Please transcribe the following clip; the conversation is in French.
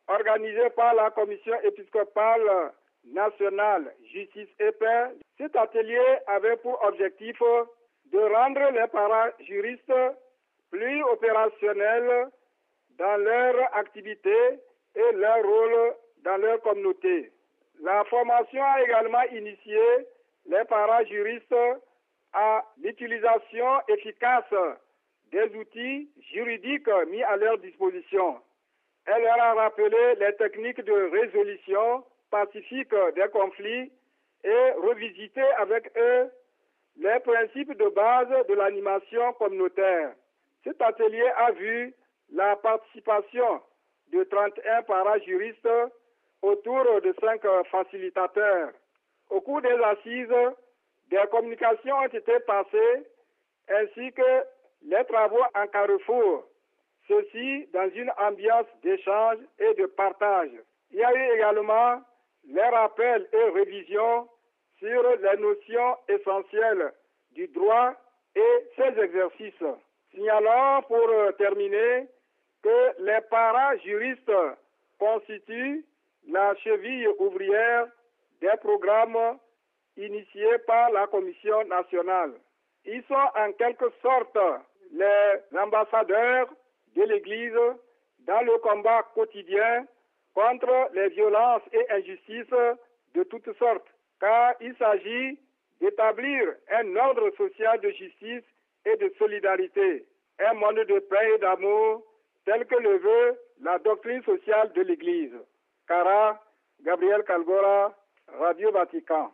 organisé par la Commission épiscopale nationale Justice et Paix. Cet atelier avait pour objectif de rendre les parajuristes plus opérationnels dans leur activité et leur rôle dans leur communauté. La formation a également initié les parajuristes à l'utilisation efficace des outils juridiques mis à leur disposition. Elle leur a rappelé les techniques de résolution pacifique des conflits et revisité avec eux les principes de base de l'animation communautaire. Cet atelier a vu la participation de 31 parajuristes autour de 5 facilitateurs. Au cours des assises, des communications ont été passées ainsi que les travaux en carrefour, ceci dans une ambiance d'échange et de partage. Il y a eu également les rappels et révisions sur les notions essentielles du droit et ses exercices. Signalons pour terminer que les parajuristes constituent la cheville ouvrière des programmes initiés par la Commission nationale. Ils sont en quelque sorte les ambassadeurs de l'Église dans le combat quotidien contre les violences et injustices de toutes sortes, car il s'agit d'établir un ordre social de justice et de solidarité, un monde de paix et d'amour tel que le veut la doctrine sociale de l'Église. Cara, Gabriel Kalgora, Radio Vatican.